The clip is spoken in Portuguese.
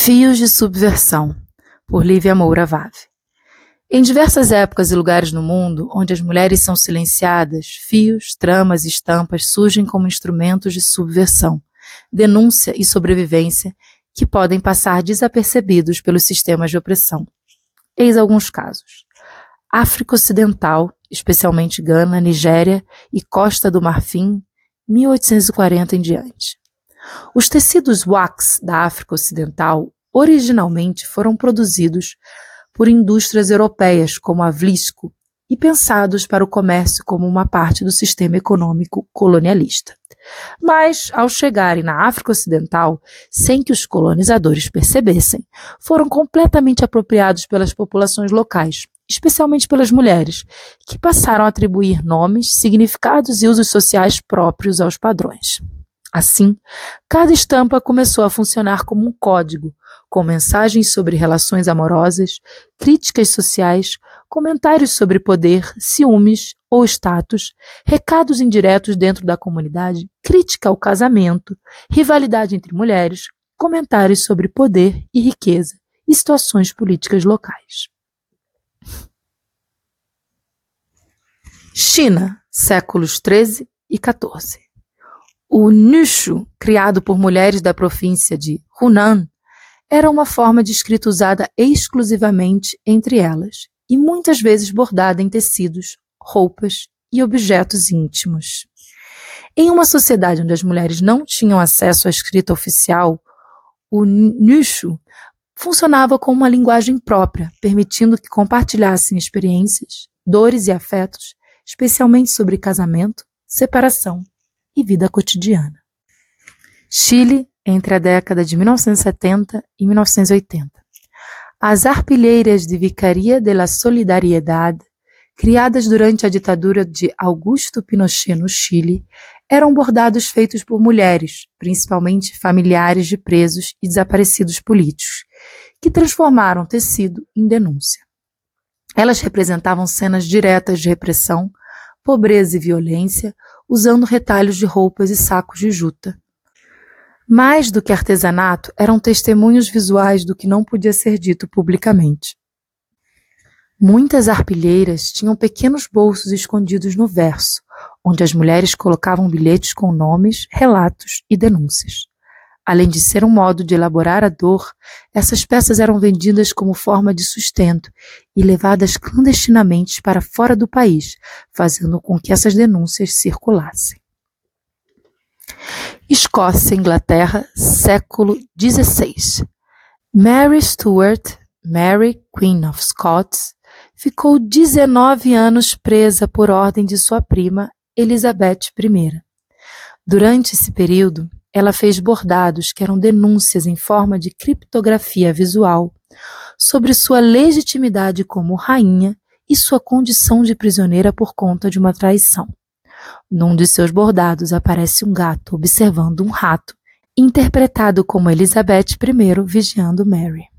Fios de subversão, por Lívia Moura Vave. Em diversas épocas e lugares no mundo, onde as mulheres são silenciadas, fios, tramas e estampas surgem como instrumentos de subversão, denúncia e sobrevivência que podem passar desapercebidos pelos sistemas de opressão. Eis alguns casos. África Ocidental, especialmente Gana, Nigéria e Costa do Marfim, 1840 em diante. Os tecidos wax da África Ocidental originalmente foram produzidos por indústrias europeias como a Vlisco e pensados para o comércio como uma parte do sistema econômico colonialista. Mas, ao chegarem na África Ocidental, sem que os colonizadores percebessem, foram completamente apropriados pelas populações locais, especialmente pelas mulheres, que passaram a atribuir nomes, significados e usos sociais próprios aos padrões. Assim, cada estampa começou a funcionar como um código, com mensagens sobre relações amorosas, críticas sociais, comentários sobre poder, ciúmes ou status, recados indiretos dentro da comunidade, crítica ao casamento, rivalidade entre mulheres, comentários sobre poder e riqueza e situações políticas locais. China, séculos XIII e XIV. O nüshu, criado por mulheres da província de Hunan, era uma forma de escrita usada exclusivamente entre elas e muitas vezes bordada em tecidos, roupas e objetos íntimos. Em uma sociedade onde as mulheres não tinham acesso à escrita oficial, o nüshu funcionava como uma linguagem própria, permitindo que compartilhassem experiências, dores e afetos, especialmente sobre casamento, separação e vida cotidiana. Chile, entre a década de 1970 e 1980. As arpilheiras de Vicaria de la Solidariedad, criadas durante a ditadura de Augusto Pinochet no Chile, eram bordados feitos por mulheres, principalmente familiares de presos e desaparecidos políticos, que transformaram o tecido em denúncia. Elas representavam cenas diretas de repressão, pobreza e violência, usando retalhos de roupas e sacos de juta. Mais do que artesanato, eram testemunhos visuais do que não podia ser dito publicamente. Muitas arpilheiras tinham pequenos bolsos escondidos no verso, onde as mulheres colocavam bilhetes com nomes, relatos e denúncias. Além de ser um modo de elaborar a dor, essas peças eram vendidas como forma de sustento e levadas clandestinamente para fora do país, fazendo com que essas denúncias circulassem. Escócia e Inglaterra, século XVI. Mary Stuart, Mary, Queen of Scots, ficou 19 anos presa por ordem de sua prima, Elizabeth I. Durante esse período, ela fez bordados que eram denúncias em forma de criptografia visual sobre sua legitimidade como rainha e sua condição de prisioneira por conta de uma traição. Num de seus bordados aparece um gato observando um rato, interpretado como Elizabeth I vigiando Mary.